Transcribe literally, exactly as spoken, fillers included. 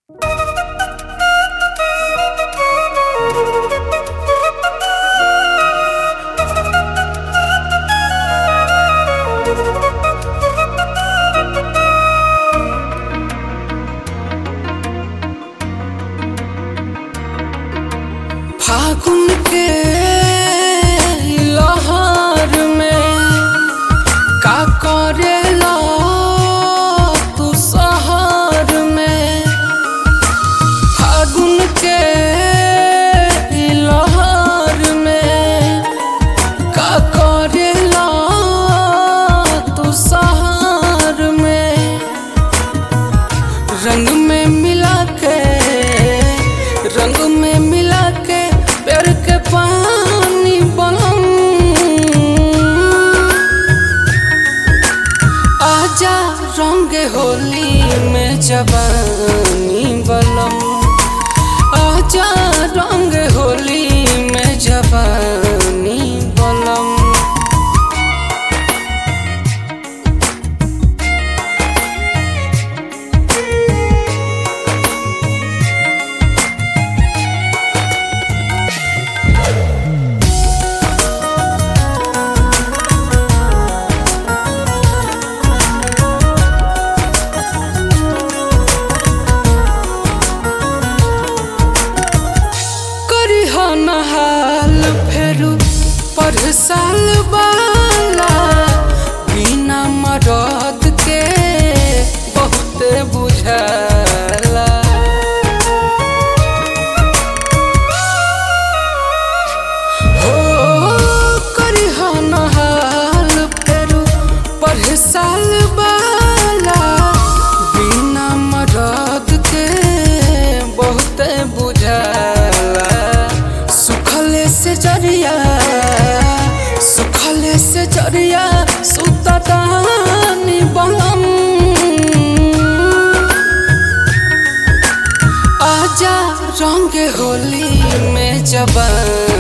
फागुन के लहर में का करेला तू शहर में। फागुन के लहर में का करेला तू शहर में। रंग में मिला के रंग में मिला के प्यार के पानी बलम। आजा रंग होली में जवानी बलम। आजा रंग होली में जवानी बलम। हाल फेरू पर साल बाला बिना मरद के बहुत बुझाला। हो करिहन हाल फेरू पर साल बाला बिना मरद के बहुत बुझाला। सुखले से जरिया सुखले से जरिया सुतदानी बलम। आजा रंग होली में जवानी